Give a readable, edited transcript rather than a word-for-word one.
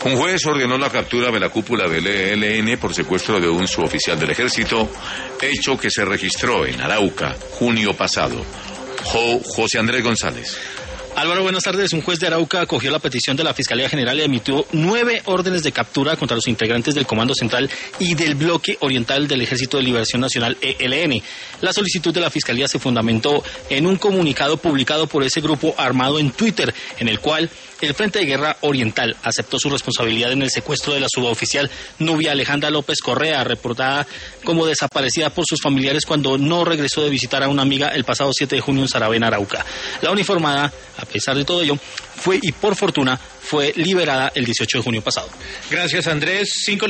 Un juez ordenó la captura de la cúpula del ELN por secuestro de un suboficial del ejército, hecho que se registró en Arauca, junio pasado. José Andrés González. Álvaro, buenas tardes. Un juez de Arauca acogió la petición de la Fiscalía General y emitió 9 órdenes de captura contra los integrantes del Comando Central y del Bloque Oriental del Ejército de Liberación Nacional, ELN. La solicitud de la Fiscalía se fundamentó en un comunicado publicado por ese grupo armado en Twitter, en el cual el Frente de Guerra Oriental aceptó su responsabilidad en el secuestro de la suboficial Nubia Alejandra López Correa, reportada como desaparecida por sus familiares cuando no regresó de visitar a una amiga el pasado 7 de junio en Saravena, Arauca. La uniformada, a pesar de todo ello, fue y por fortuna fue liberada el 18 de junio pasado. Gracias, Andrés.